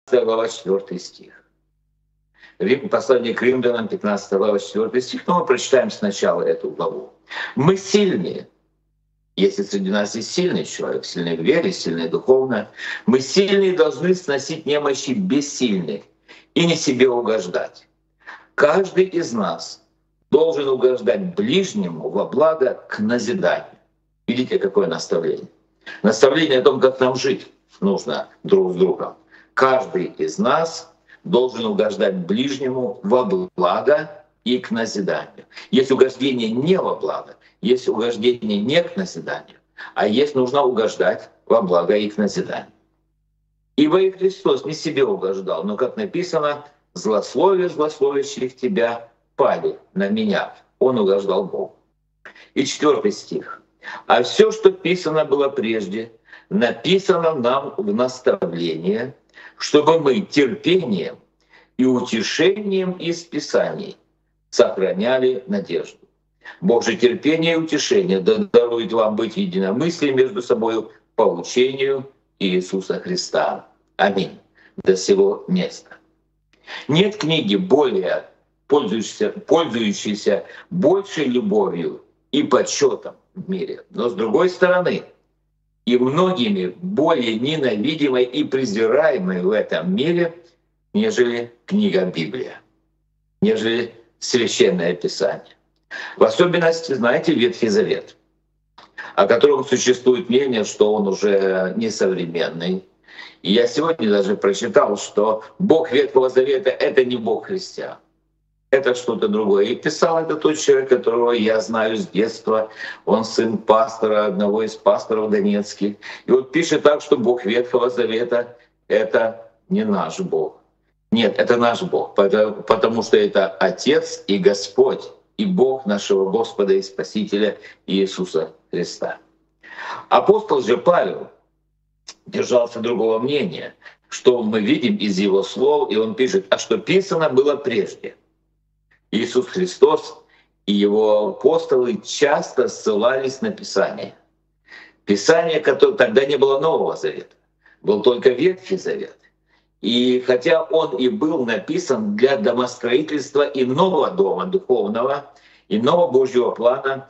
глава, 4 стих. Послание к Римлянам, 15 глава, 4 стих. Но мы прочитаем сначала эту главу. «Мы сильные». Если среди нас есть сильный человек, сильный в вере, сильный духовно, мы сильные должны сносить немощи бессильных и не себе угождать. Каждый из нас должен угождать ближнему во благо к назиданию. Видите, какое наставление? Наставление о том, как нам жить нужно друг с другом. Каждый из нас должен угождать ближнему во благо и к назиданию. Есть угождение не во благо, есть угождение не к назиданию, а есть нужно угождать во благо и к назиданию. Ибо и Христос не себе угождал, но, как написано, «Злословие злословящих тебя пали на меня». Он угождал Богу. И 4 стих. «А все, что писано было прежде, написано нам в наставление, чтобы мы терпением и утешением из Писаний сохраняли надежду. Бог же терпение и утешение дарует вам быть единомыслием между собой по учению Иисуса Христа. Аминь. До сего места». Нет книги, более пользующейся большей любовью и почетом в мире, но с другой стороны, и многими более ненавидимой и презираемой в этом мире, нежели книга Библия, нежели Священное Писание. В особенности, знаете, Ветхий Завет, о котором существует мнение, что он уже несовременный. И я сегодня даже прочитал, что Бог Ветхого Завета — это не Бог христиан, это что-то другое. И писал это тот человек, которого я знаю с детства. Он сын пастора, одного из пасторов донецких. И вот пишет так, что Бог Ветхого Завета — это не наш Бог. Нет, это наш Бог, потому что это Отец и Господь, и Бог нашего Господа и Спасителя Иисуса Христа. Апостол же Павел держался другого мнения, что мы видим из его слов, и он пишет: «А что писано было прежде». Иисус Христос и его апостолы часто ссылались на Писание. Писание, которое тогда не было Нового Завета, был только Ветхий Завет. И хотя он и был написан для домостроительства иного дома духовного, иного Божьего плана,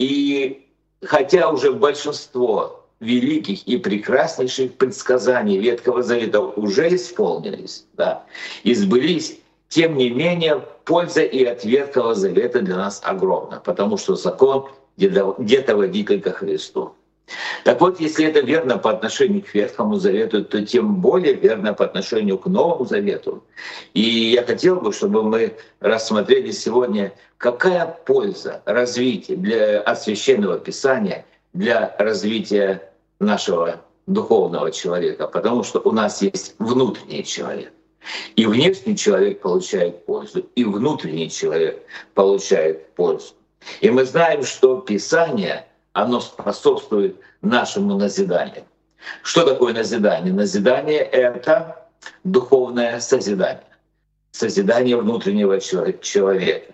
и хотя уже большинство великих и прекраснейших предсказаний Ветхого Завета уже исполнились, да, и сбылись, тем не менее польза и от Ветхого Завета для нас огромна, потому что закон где-то водитель ко Христу. Так вот, если это верно по отношению к Ветхому Завету, то тем более верно по отношению к Новому Завету. И я хотел бы, чтобы мы рассмотрели сегодня, какая польза развития от Священного Писания для развития нашего духовного человека, потому что у нас есть внутренний человек. И внешний человек получает пользу, и внутренний человек получает пользу. И мы знаем, что Писание, оно способствует нашему назиданию. Что такое назидание? Назидание — это духовное созидание, созидание внутреннего человека.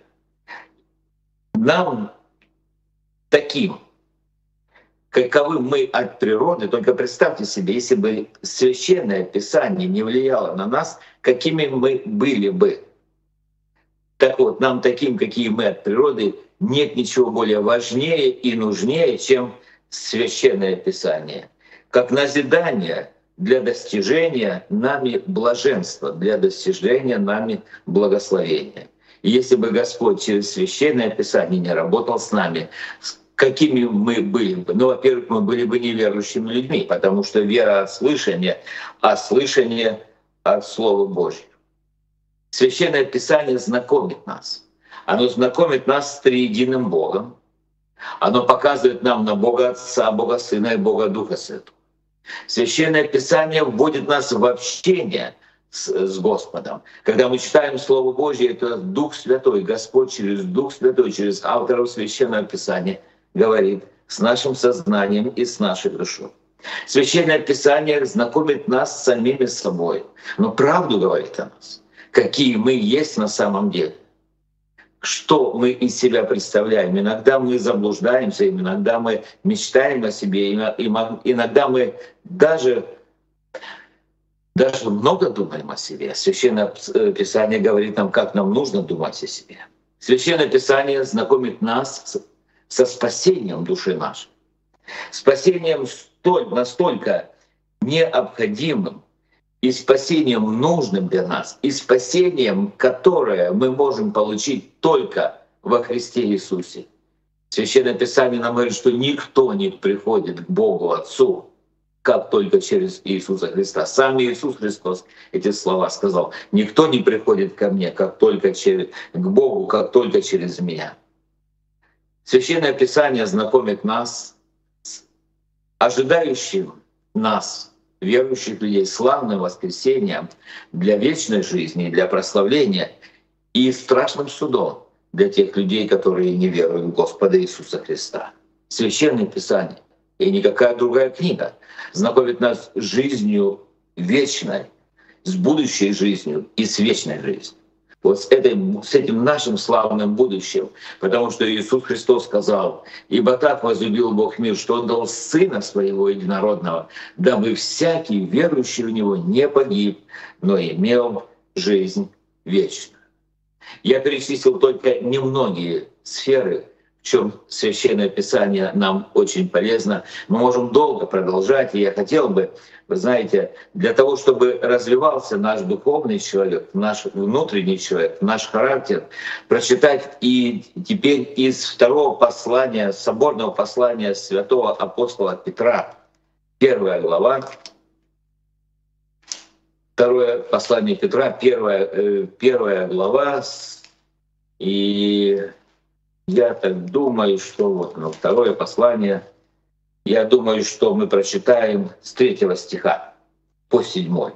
Нам таким, каковым мы от природы, только представьте себе, если бы Священное Писание не влияло на нас, какими мы были бы. Так вот, нам таким, какие мы от природы, нет ничего более важнее и нужнее, чем Священное Писание. Как назидание для достижения нами блаженства, для достижения нами благословения. И если бы Господь через Священное Писание не работал с нами, какими мы были бы? Ну, во-первых, мы были бы неверующими людьми, потому что вера от слышания, а слышание от Слова Божьего. Священное Писание знакомит нас. Оно знакомит нас с триединым Богом. Оно показывает нам на Бога Отца, Бога Сына и Бога Духа Святого. Священное Писание вводит нас в общение с Господом. Когда мы читаем Слово Божье, это Дух Святой, Господь через Дух Святой, через авторов Священного Писания говорит с нашим сознанием и с нашей душой. Священное Писание знакомит нас с самими собой, но правду говорит о нас, какие мы есть на самом деле. Что мы из себя представляем. Иногда мы заблуждаемся, иногда мы мечтаем о себе, иногда мы даже Даже много думаем о себе. Священное Писание говорит нам, как нам нужно думать о себе. Священное Писание знакомит нас со спасением души нашей. Спасением настолько необходимым и спасением нужным для нас, и спасением, которое мы можем получить только во Христе Иисусе. Священное Писание нам говорит, что никто не приходит к Богу Отцу, как только через Иисуса Христа. Сам Иисус Христос эти слова сказал: «Никто не приходит ко мне, к Богу, как только через меня». Священное Писание знакомит нас с ожидающим нас, верующих людей, славным воскресением для вечной жизни, для прославления, и страшным судом для тех людей, которые не веруют в Господа Иисуса Христа. Священное Писание и никакая другая книга знакомит нас с жизнью вечной, с будущей жизнью и с вечной жизнью. Вот с этим нашим славным будущим. Потому что Иисус Христос сказал: «Ибо так возлюбил Бог мир, что Он дал Сына Своего Единородного, дабы всякий, верующий в Него, не погиб, но имел жизнь вечную». Я перечислил только немногие сферы, в чем Священное Писание нам очень полезно. Мы можем долго продолжать, и я хотел бы, вы знаете, для того, чтобы развивался наш духовный человек, наш внутренний человек, наш характер, прочитать и теперь из второго послания, соборного послания святого апостола Петра, 1 глава, второе послание Петра, первая глава, и я так думаю, что второе послание, я думаю, что мы прочитаем с 3 стиха по 7.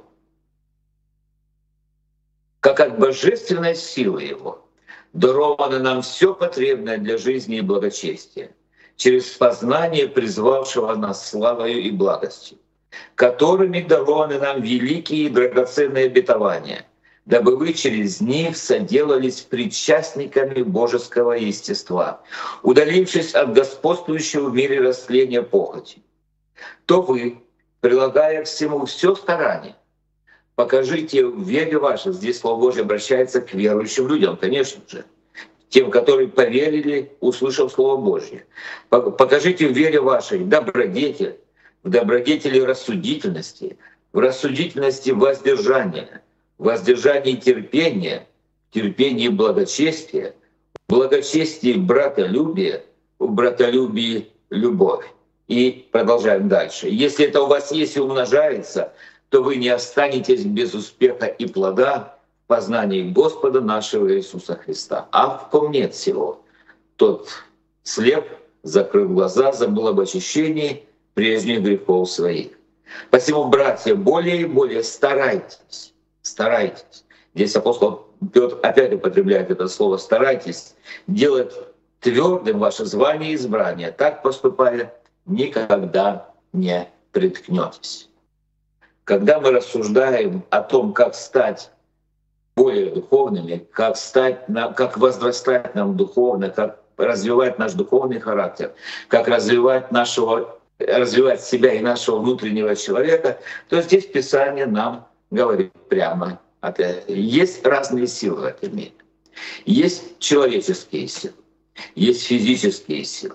«Как от божественной силы Его даровано нам все потребное для жизни и благочестия, через познание призвавшего нас славою и благостью, которыми дарованы нам великие и драгоценные обетования, дабы вы через них соделались причастниками божеского естества, удалившись от господствующего в мире растления похоти. То вы, прилагая к всему все старание, покажите в вере вашей». Здесь Слово Божье обращается к верующим людям, конечно же, тем, которые поверили, услышав Слово Божье. «Покажите в вере вашей добродетель, в добродетели рассудительности, в рассудительности воздержания, в воздержании терпения, в терпении благочестия, в благочестии братолюбие, в братолюбии любовь». И продолжаем дальше. «Если это у вас есть и умножается, то вы не останетесь без успеха и плода в познании Господа нашего Иисуса Христа. А в ком нет всего, тот слеп, закрыл глаза, забыл об очищении прежних грехов своих. Посему, братья, более и более старайтесь». Здесь апостол Петр опять употребляет это слово «старайтесь» делать твердым ваше звание и избрание. Так поступая, никогда не приткнетесь. Когда мы рассуждаем о том, как стать более духовными, как возрастать нам духовно, как развивать наш духовный характер, как развивать себя и нашего внутреннего человека, то здесь Писание нам говорит прямо от этого. Есть разные силы в этом мире. Есть человеческие силы, есть физические силы,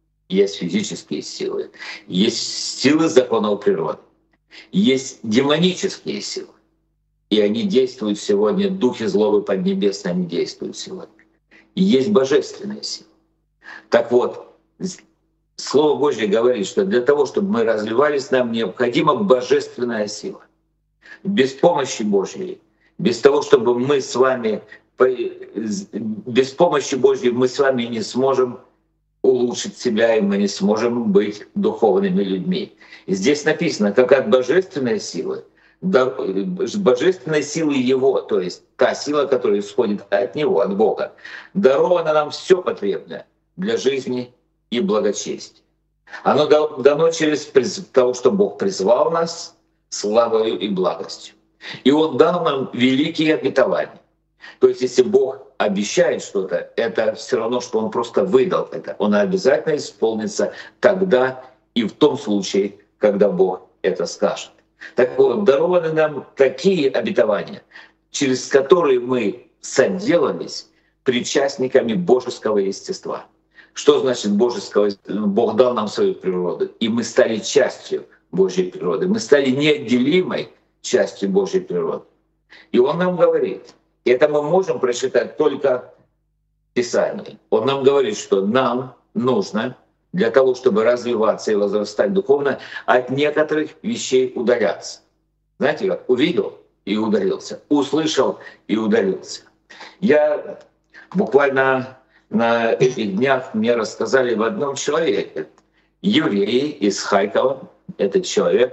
есть силы законов природы, есть демонические силы. И они действуют сегодня, духи злобы поднебесные, они действуют сегодня. И есть божественные силы. Так вот, Слово Божье говорит, что для того, чтобы мы развивались, нам необходима божественная сила. Без помощи Божьей, без того, чтобы мы с вами, без помощи Божьей мы с вами не сможем улучшить себя, и мы не сможем быть духовными людьми. И здесь написано, как от божественной силы, божественной силы Его, то есть та сила, которая исходит от Него, от Бога, даровано нам все потребное для жизни и благочестия. Оно дано через того, что Бог призвал нас славою и благостью. И Он дал нам великие обетования. То есть если Бог обещает что-то, это все равно, что Он просто выдал это. Он обязательно исполнится тогда и в том случае, когда Бог это скажет. Так вот, дарованы нам такие обетования, через которые мы соделались причастниками божеского естества. Что значит божеского? Бог дал нам свою природу, и мы стали частью Божьей природы. Мы стали неотделимой частью Божьей природы. И Он нам говорит, это мы можем прочитать только в Писании. Он нам говорит, что нам нужно для того, чтобы развиваться и возрастать духовно, от некоторых вещей удаляться. Знаете, как увидел и удалился, услышал и удалился. Я буквально на этих днях мне рассказали в одном человеке, еврей из Харькова, этот человек,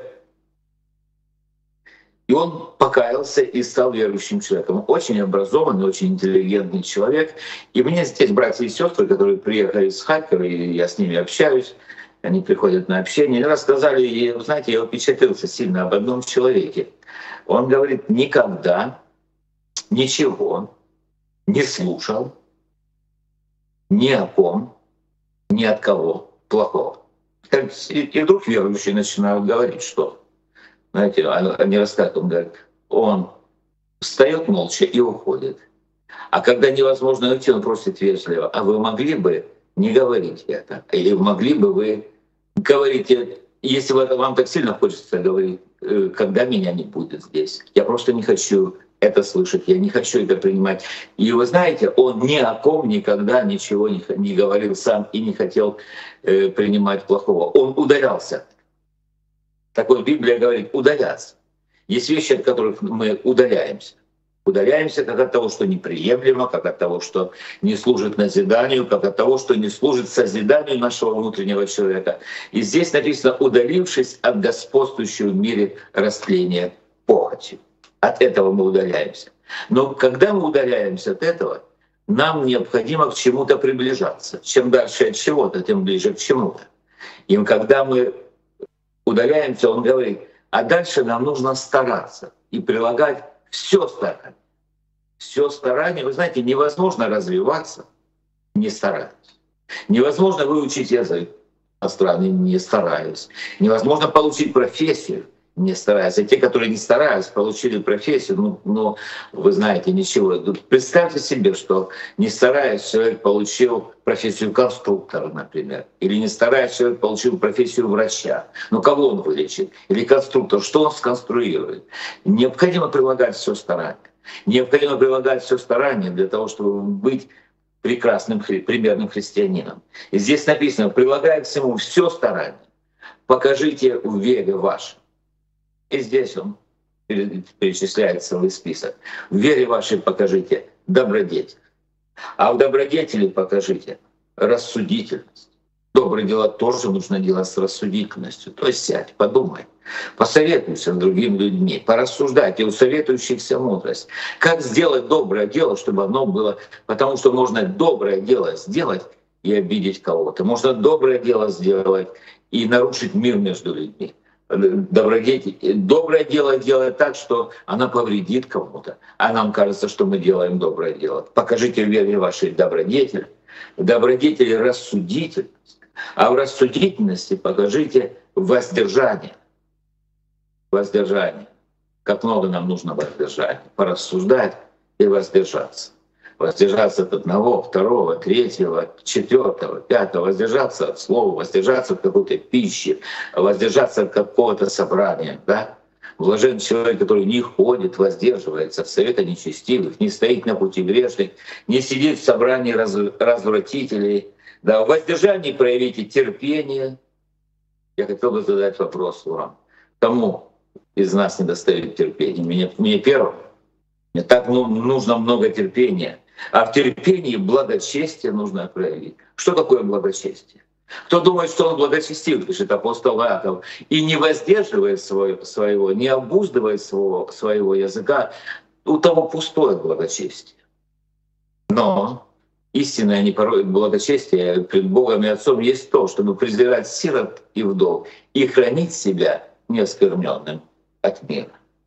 и он покаялся и стал верующим человеком. Очень образованный, очень интеллигентный человек. И мне здесь братья и сестры, которые приехали из Харькова, и я с ними общаюсь, они приходят на общение, рассказали, и, знаете, я впечатлился сильно об одном человеке. Он говорит, никогда ничего не слушал ни о ком, ни от кого плохого. И вдруг верующие начинают говорить, что, знаете, они рассказывают, он говорит, он встает молча и уходит. А когда невозможно уйти, он просит вежливо, а вы могли бы не говорить это? Или могли бы вы говорить, если вам так сильно хочется говорить, когда меня не будет здесь? Я просто не хочу это слышать, я не хочу это принимать. И вы знаете, он ни о ком никогда ничего не говорил сам и не хотел принимать плохого. Он удалялся. Так вот, Библия говорит удаляться. Есть вещи, от которых мы удаляемся. Удаляемся как от того, что неприемлемо, как от того, что не служит назиданию, как от того, что не служит созиданию нашего внутреннего человека. И здесь написано «удалившись от господствующего в мире растления похоти». От этого мы удаляемся. Но когда мы удаляемся от этого, нам необходимо к чему-то приближаться. Чем дальше от чего-то, тем ближе к чему-то. И когда мы удаляемся, он говорит, а дальше нам нужно стараться и прилагать все старание. Все старание. Вы знаете, невозможно развиваться, не стараясь. Невозможно выучить язык иностранный, не стараясь. Невозможно получить профессию, не стараясь. А те, которые не старались, получили профессию, ну, вы знаете, ничего. Представьте себе, что не стараясь, человек получил профессию конструктора, например. Или не стараясь, человек получил профессию врача. Ну кого он вылечит? Или конструктор, что он сконструирует? Необходимо прилагать все старание. Необходимо прилагать все старание для того, чтобы быть прекрасным, примерным христианином. И здесь написано, прилагая к всему все старание, покажите в вере вашей. И здесь он перечисляет целый список. В вере вашей покажите добродетель. А в добродетели покажите рассудительность. Добрые дела тоже нужно делать с рассудительностью. То есть сядь, подумай, посоветуйся с другими людьми, порассуждайте, у советующихся мудрость. Как сделать доброе дело, чтобы оно было... Потому что можно доброе дело сделать и обидеть кого-то. Можно доброе дело сделать и нарушить мир между людьми. Доброе дело делает так, что она повредит кому-то, а нам кажется, что мы делаем доброе дело. Покажите в вере вашей добродетель, в добродетели рассудительность, а в рассудительности покажите воздержание. Воздержание. Как много нам нужно воздержания. Порассуждать и воздержаться. Воздержаться от одного, второго, третьего, четвертого, пятого, воздержаться от слова, воздержаться от какой-то пищи, воздержаться от какого-то собрания. Да? Блажен человек, который не ходит, воздерживается в совета нечестивых, не стоит на пути грешных, не сидит в собрании развратителей. Да, в воздержании проявите терпение. Я хотел бы задать вопрос вам. Кому из нас не достает терпения? Мне первому. Мне так нужно много терпения. А в терпении благочестие нужно проявить. Что такое благочестие? Кто думает, что он благочестив, пишет апостол Иаков, и не воздерживает своего, не обуздывает своего языка, у того пустое благочестие. Но истинное благочестие пред Богом и Отцом есть то, чтобы презирать сирот и вдов и хранить себя неоскверненным от мира.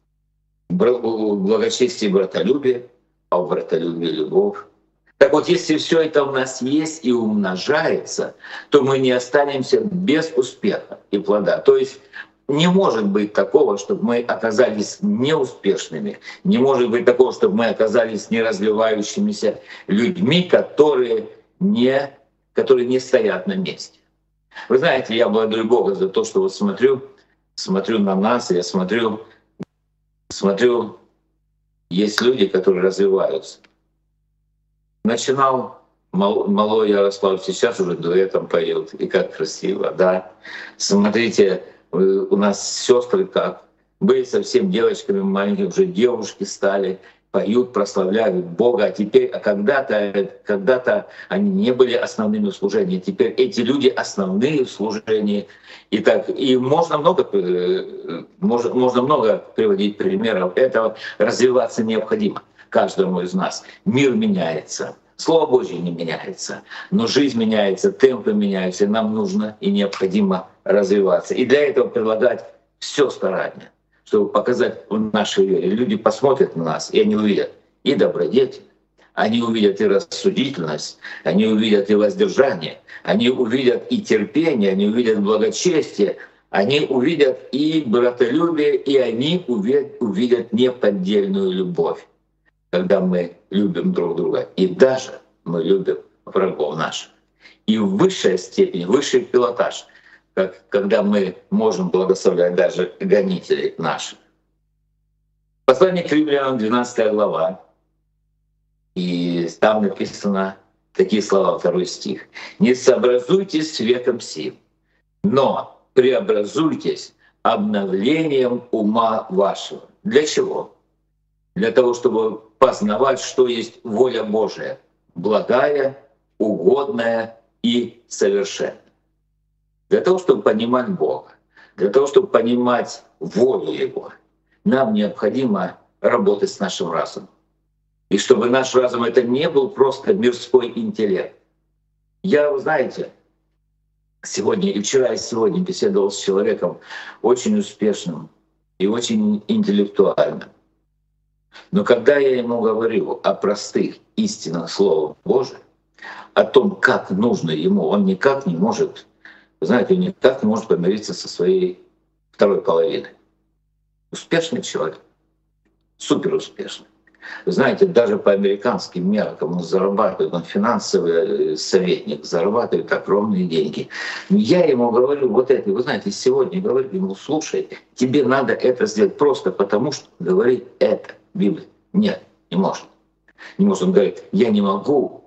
В благочестии братолюбие, а в братолюбии любовь. Так вот, если все это у нас есть и умножается, то мы не останемся без успеха и плода. То есть не может быть такого, чтобы мы оказались неуспешными. Не может быть такого, чтобы мы оказались неразвивающимися людьми, которые не стоят на месте. Вы знаете, я благодарю Бога за то, что вот смотрю на нас, я смотрю, есть люди, которые развиваются. Начинал малой Ярослав, сейчас уже дуэтом поет, и как красиво, да. Смотрите, у нас сестры как были совсем девочками маленькими, уже девушки стали, поют, прославляют Бога. А когда-то они не были основными в служении. Теперь эти люди основные в служении. И можно много приводить примеров этого. Развиваться необходимо каждому из нас. Мир меняется. Слово Божье не меняется, но жизнь меняется, темпы меняются, и нам нужно и необходимо развиваться. И для этого прилагать все старание, чтобы показать в нашей вере. Люди посмотрят на нас, и они увидят и добродетель, они увидят и рассудительность, они увидят и воздержание, они увидят и терпение, они увидят благочестие, они увидят и братолюбие, и они увидят неподдельную любовь, когда мы любим друг друга, и даже мы любим врагов наших. И в высшей степени, высший пилотаж, когда мы можем благословлять даже гонителей наших. Послание к Римлянам, 12 глава, и там написано такие слова, 2 стих. «Не сообразуйтесь с веком сим, но преобразуйтесь обновлением ума вашего». Для чего? Для того, чтобы познавать, что есть воля Божия, благая, угодная и совершенная. Для того, чтобы понимать Бога, для того, чтобы понимать волю Его, нам необходимо работать с нашим разумом. И чтобы наш разум — это не был просто мирской интеллект. Я, вы знаете, сегодня и вчера, и сегодня беседовал с человеком очень успешным и очень интеллектуальным. Но когда я ему говорю о простых истинах Слова Божия, о том, как нужно ему, он никак не может, вы знаете, он никак не может помириться со своей второй половиной. Успешный человек, суперуспешный. Вы знаете, даже по американским меркам он зарабатывает, он финансовый советник, зарабатывает огромные деньги. Но я ему говорю вот это, вы знаете, сегодня говорю ему: слушай, тебе надо это сделать просто потому, что говорит это Библия. Нет, не может. Не может. Он говорит: я не могу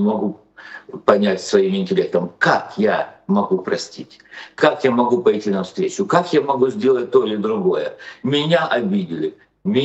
понять своим интеллектом, как я могу простить, как я могу пойти навстречу, как я могу сделать то или другое. Меня обидели,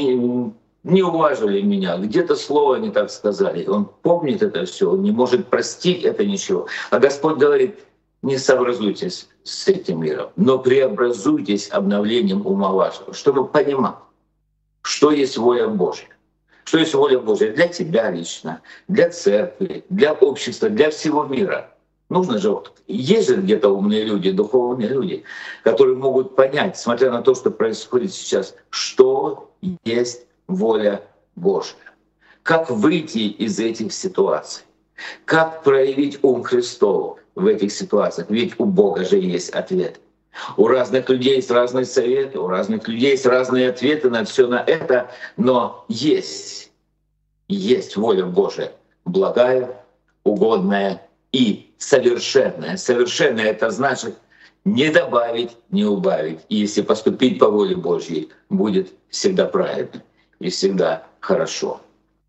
не уважили меня, где-то слово не так сказали. Он помнит это все, он не может простить это ничего. А Господь говорит: не сообразуйтесь с этим миром, но преобразуйтесь обновлением ума вашего, чтобы понимать, что есть воля Божья. Что есть воля Божья для тебя лично, для церкви, для общества, для всего мира. Нужно же, есть же где-то умные люди, духовные люди, которые могут понять, смотря на то, что происходит сейчас, что есть воля Божья. Как выйти из этих ситуаций? Как проявить ум Христов в этих ситуациях? Ведь у Бога же есть ответ. У разных людей есть разные советы, у разных людей есть разные ответы на все на это, но есть воля Божия, благая, угодная и совершенная. Совершенная — это значит не добавить, не убавить. И если поступить по воле Божьей, будет всегда правильно и всегда хорошо.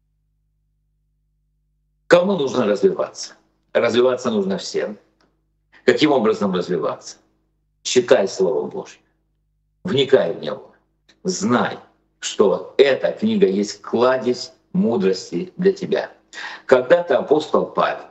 Кому нужно развиваться? Развиваться нужно всем. Каким образом развиваться? Читай Слово Божье, вникай в него, знай, что эта книга есть кладезь мудрости для тебя. Когда-то апостол Павел,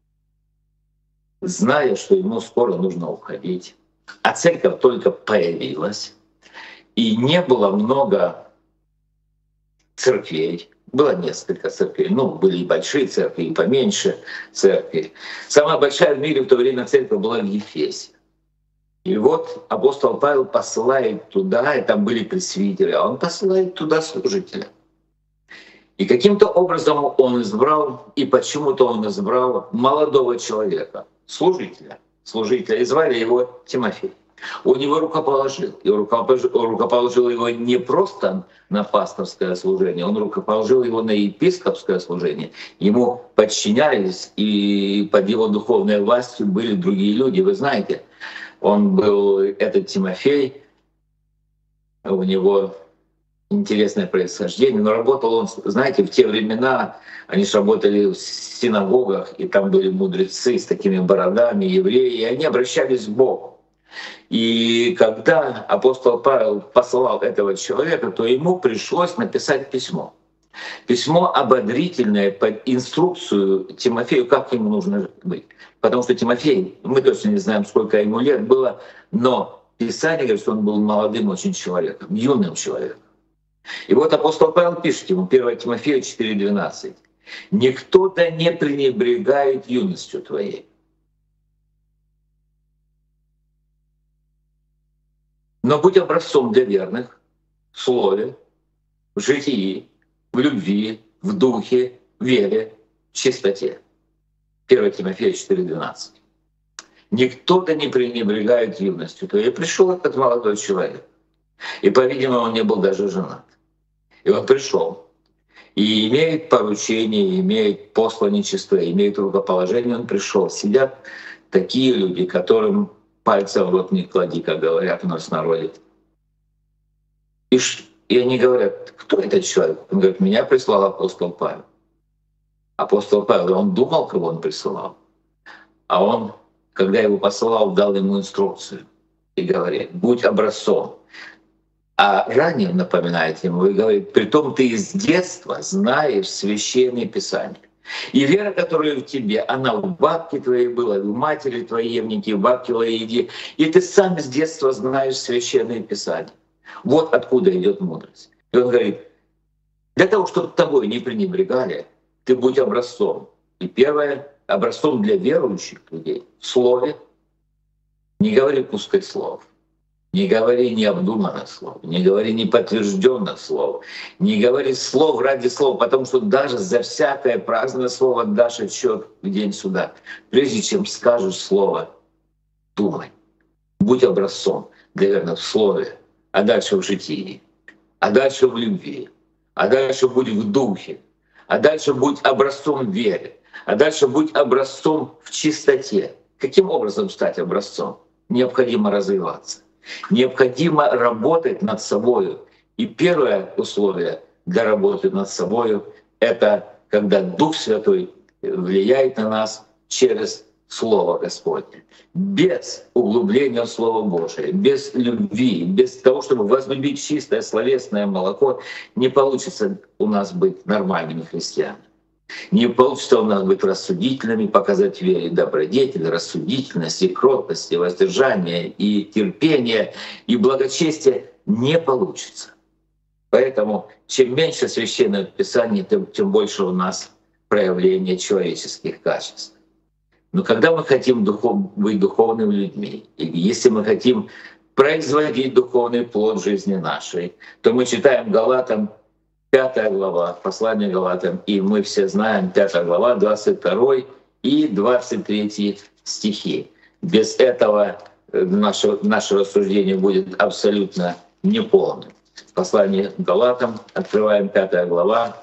зная, что ему скоро нужно уходить, а церковь только появилась, и не было много церквей, было несколько церквей, были и большие церкви, и поменьше церкви. Самая большая в мире в то время церковь была в Ефесе. И вот апостол Павел посылает туда, и там были пресвитеры, а он посылает туда служителя. И каким-то образом он избрал, и почему-то он избрал молодого человека, служителя, и звали его Тимофей. Он его рукоположил. И рукоположил его не просто на пасторское служение, он рукоположил его на епископское служение. Ему подчинялись, и под его духовной властью были другие люди. Вы знаете, он был, этот Тимофей, у него интересное происхождение, но работал он, знаете, в те времена, они же работали в синагогах, и там были мудрецы с такими бородами, евреи, и они обращались к Богу. И когда апостол Павел послал этого человека, то ему пришлось написать письмо. Письмо ободрительное под инструкцию Тимофею, как ему нужно быть. Потому что Тимофей, мы точно не знаем, сколько ему лет было, но Писание говорит, что он был молодым очень человеком, юным человеком. И вот апостол Павел пишет ему, 1 Тимофея 4:12. «Никто да не пренебрегает юностью твоей». Но будь образцом для верных в слове, в житии, в любви, в духе, в вере, в чистоте. 1 Тимофея 4:12. Никто да не пренебрегает юностью. То и пришел этот молодой человек. И, по-видимому, он не был даже женат. И он пришел. И имеет поручение, имеет посланничество, имеет рукоположение. Он пришел. Сидят такие люди, которым пальца в рот не клади, как говорят у нас в народе. И они говорят, кто этот человек? Он говорит, меня прислал апостол Павел. Апостол Павел, он думал, кого он присылал. А он, когда его посылал, дал ему инструкцию. И говорит, будь образцом. А ранее напоминает ему и говорит, притом ты из детства знаешь священные писания. И вера, которая в тебе, она в бабке твоей была, в матери твоей Евнике, в бабке Лаиде. И ты сам с детства знаешь священные писания. Вот откуда идет мудрость. И он говорит, для того, чтобы тобой не пренебрегали, ты будь образцом. И первое, образцом для верующих людей в слове. Не говори пустых слов. Не говори необдуманных слов, не говори неподтвержденных слов, не говори слов ради слов, потому что даже за всякое праздное слово дашь отчет в день суда. Прежде чем скажешь слово, думай. Будь образцом для верных в слове, а дальше в житии, а дальше в любви, а дальше будь в духе, а дальше будь образцом в вере, а дальше будь образцом в чистоте. Каким образом стать образцом? Необходимо развиваться. Необходимо работать над собой. И первое условие для работы над собой — это когда Дух Святой влияет на нас через Слово Господне. Без углубления в Слово Божие, без любви, без того, чтобы возлюбить чистое словесное молоко, не получится у нас быть нормальными христианами. Не получится у нас быть рассудительными, показать вере добродетель, рассудительность, и кротость, и воздержание, и терпение, и благочестие. Не получится. Поэтому чем меньше Священного Писания, тем больше у нас проявления человеческих качеств. Но когда мы хотим быть духовными людьми, и если мы хотим производить духовный плод жизни нашей, то мы читаем Галатам 5 глава, послание Галатам, и мы все знаем 5 глава, 22 и 23 стихи. Без этого наше рассуждение будет абсолютно неполным. Послание Галатам, открываем 5 глава,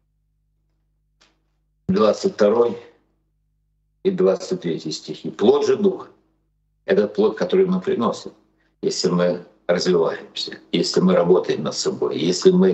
22 и 23 стихи. Плод же Духа — это плод, который мы приносим, если мы развиваемся, если мы работаем над собой, если мы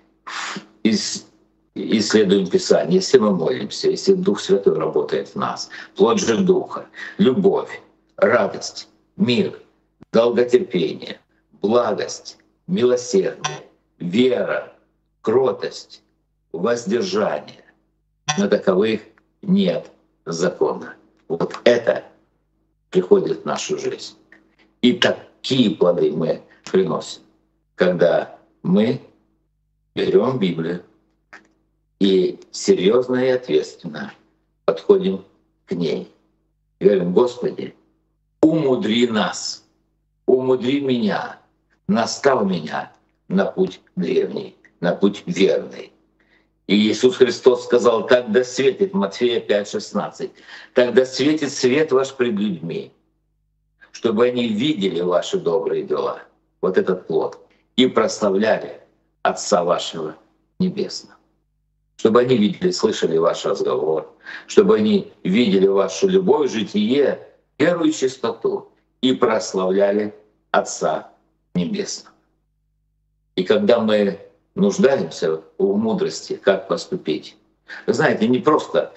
исследуем Писание, если мы молимся, если Дух Святой работает в нас. Плод же Духа — любовь, радость, мир, долготерпение, благость, милосердие, вера, кротость, воздержание. На таковых нет закона. Вот это приходит в нашу жизнь. И такие плоды мы приносим, когда мы берем Библию и серьезно и ответственно подходим к ней. И говорим, Господи, умудри нас, умудри меня, настав меня на путь древний, на путь верный. И Иисус Христос сказал, так да светит, Матфея 5:16, так да светит свет ваш пред людьми, чтобы они видели ваши добрые дела, вот этот плод, и прославляли Отца вашего Небесного. Чтобы они видели, слышали ваш разговор, чтобы они видели вашу любовь, житие, веру и чистоту, и прославляли Отца Небесного. И когда мы нуждаемся в мудрости, как поступить, вы знаете, не просто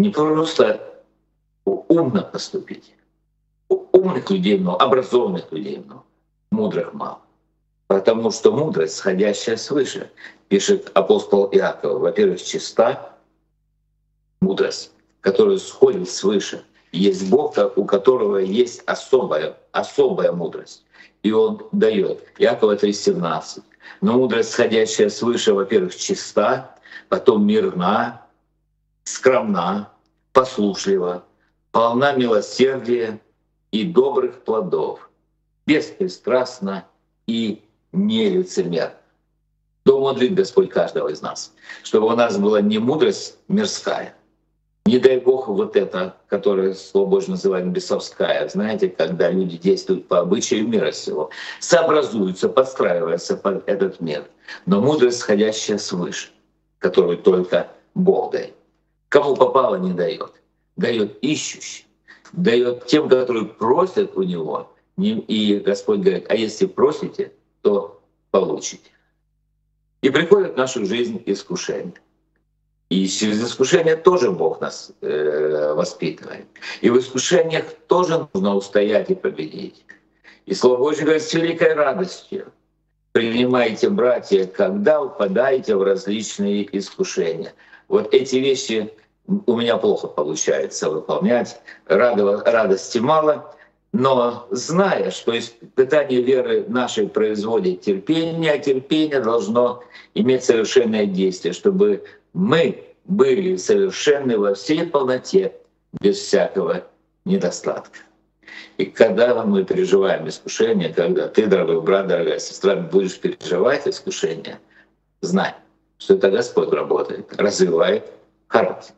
умно поступить. Умных людей много, образованных людей много, мудрых мало. Потому что мудрость, сходящая свыше, пишет апостол Иаков, во-первых, чиста мудрость, которая сходит свыше. Есть Бог, у которого есть особая мудрость. И Он дает. Иакова 3,17. Но мудрость, сходящая свыше, во-первых, чиста, потом мирна, скромна, послушлива, полна милосердия и добрых плодов, беспристрастна и нелицемерна. Да умудрит Господь каждого из нас, чтобы у нас была не мудрость мирская, не дай Бог вот это, которое Слово Божье называем бесовская, знаете, когда люди действуют по обычаю мира сего, сообразуются, подстраиваются под этот мир, но мудрость, сходящая свыше, которую только Бог дает. Кому попало, не дает. Дает ищущим, дает тем, которые просят у Него. И Господь говорит, а если просите, то получите. И приходит в нашу жизнь искушение. И через искушение тоже Бог нас воспитывает. И в искушениях тоже нужно устоять и победить. И Слово Божье говорит, с великой радостью принимайте, братья, когда упадаете в различные искушения. Вот эти вещи у меня плохо получается выполнять, радости мало, но зная, что испытание веры нашей производит терпение, а терпение должно иметь совершенное действие, чтобы мы были совершенны во всей полноте, без всякого недостатка. И когда мы переживаем искушение, когда ты, дорогой брат, дорогая сестра, будешь переживать искушение, знай, что это Господь работает, развивает характер.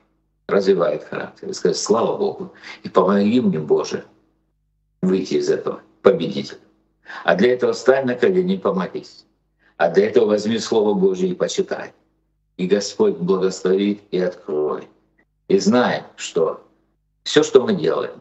И сказать, слава Богу, и помоги мне, Боже, выйти из этого победителем. А для этого встань на колени и помолись. А для этого возьми Слово Божье и почитай. И Господь благословит и откроет. И знаем, что все, что мы делаем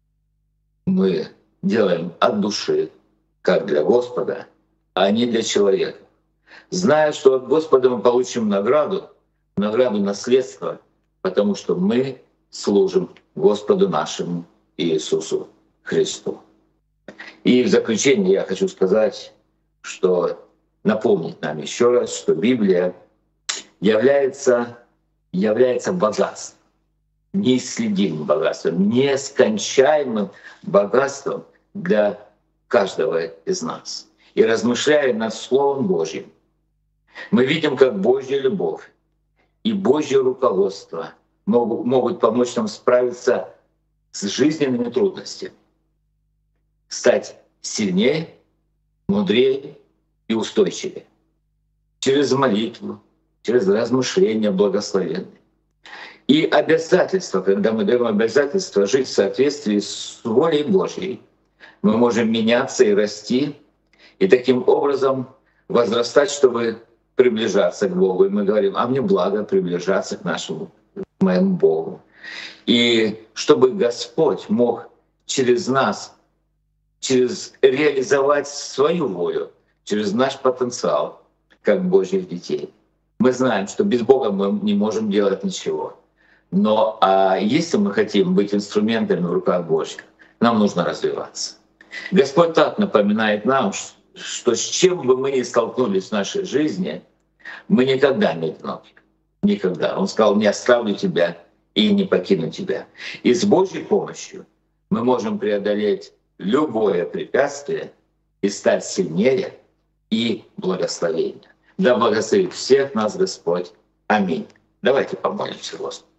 от души, как для Господа, а не для человека. Зная, что от Господа мы получим награду наследства, потому что мы служим Господу нашему Иисусу Христу. И в заключение я хочу сказать, что напомнить нам еще раз, что Библия является богатством, неисследимым богатством, нескончаемым богатством для каждого из нас. И размышляя над Словом Божьим, мы видим, как Божья любовь и Божье руководство могут помочь нам справиться с жизненными трудностями, стать сильнее, мудрее и устойчивее. Через молитву, через размышления благословенные. И обязательства, когда мы даем обязательства жить в соответствии с волей Божьей, мы можем меняться и расти, и таким образом возрастать, чтобы приближаться к Богу. И мы говорим, а мне благо приближаться к моему Богу. И чтобы Господь мог через нас, реализовать свою волю, через наш потенциал, как Божьих детей. Мы знаем, что без Бога мы не можем делать ничего. Но если мы хотим быть инструментами в руках Божьих, нам нужно развиваться. Господь так напоминает нам, что с чем бы мы ни столкнулись в нашей жизни, мы никогда не одиноки. Никогда. Он сказал, не оставлю тебя и не покину тебя. И с Божьей помощью мы можем преодолеть любое препятствие и стать сильнее и благословеннее. Да благословит всех нас Господь. Аминь. Давайте помолимся, Господу.